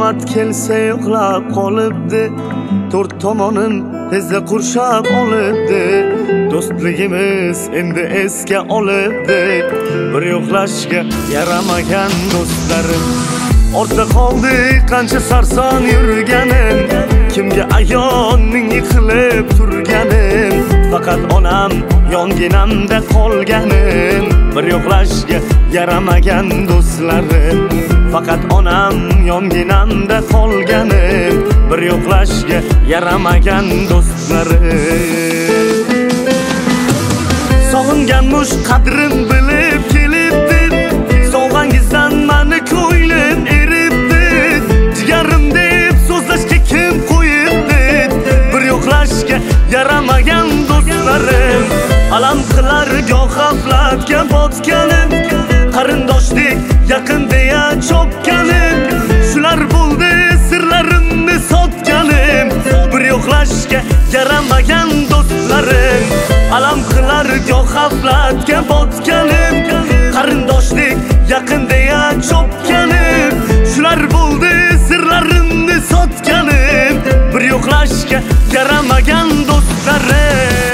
omat kelsa yo'qlab qolibdi, to'rt tomonim tezda qurshab olibdi. Do'stligimiz endi esga olibdi, bir yo'qlashga yaramagan do'stlarim. Ortda qoldi qancha sarson yurganim, kimga ayonning yiqilib turganim. Faqat onam yonginamda qolganim, bir yo'qlashga yaramagan do'stlarim. Faqat onam yonginamda qolganim, bir yo'qlashga yaramagan do'stlarim. Sog'inganmush qadrim bilib kelibdi, sovg'angizdan mani ko'nglim eribdi. Jigarim deb so'zlashga kim qo'yibdi, bir yo'qlashga yaramagan do'stlarim. Alam qilar goh g'aflatga botganim, qarindoshlik yaqin deya chopganim. Shular bo'ldi sirlarimni sotganim, bir yo'qlashga yaramagan do'stlarim. Alam qilar goh g'aflatga botganim, qarindoshlik yaqin deya chopganim. Shular bo'ldi sirlarimni sotganim, bir yo'qlashga yaramagan do'stlarim.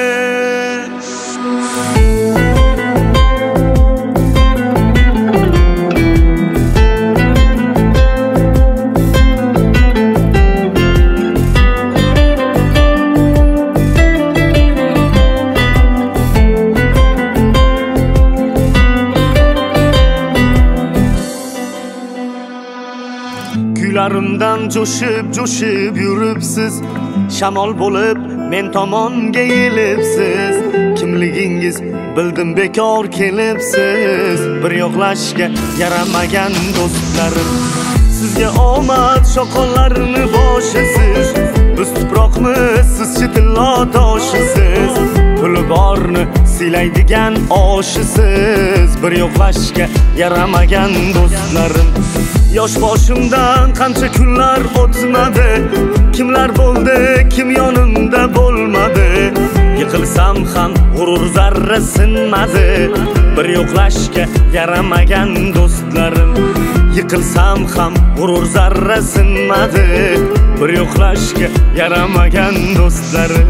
Kuylarimdan jo'shib yuribsiz, shamol bo'lib men tomonga yelibsiz. Kimligingiz bildim bekor kelibsiz, bir yo'qlashga yaramagan do'stlarim. Sizga omad shoqonlarni boshisiz, biz tuproqmiz, siz chitillo toshisiz. Puli borni siylaydigan oshisiz, bir yo'qlashga yaramagan do'stlarim. Yosh boshimdan qancha kunlar o'tmadi, kimlar bo'ldi, kim yonimda bo'lmadi. Yiqilsam ham g'urur zarra sinmadi, bir yo'qlashga yaramagan do'stlarim. Yiqilsam ham g'urur zarra sinmadi, bir yo'qlashga yaramagan do'stlarim.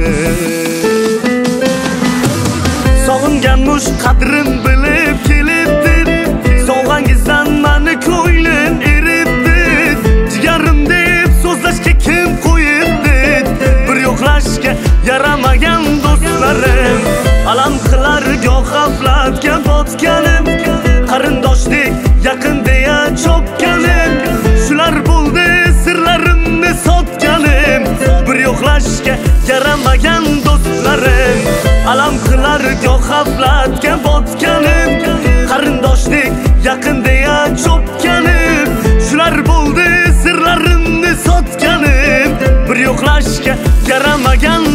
Sog'inganmush qadrim bilib kelibdi, sovg'angizdan mani ko'nglim eribdi. Jigarim deb so'zlashga kim qo'yibdi, bir yo'qlashga yaramagan do'stlarim. Alam qilar goh g'aflatga botganim, qarindoshlik yaqin deya chopganim. Shular bo'ldi sirlarimni sotganim, bir yo'qlashga yaramagan do'stlarim. Alam qilar goh g'aflatga botganim, qarindoshlik yaqin deya chopganim. Shular bo'ldi sirlarimni sotganim, bir yo'qlashga yaramagan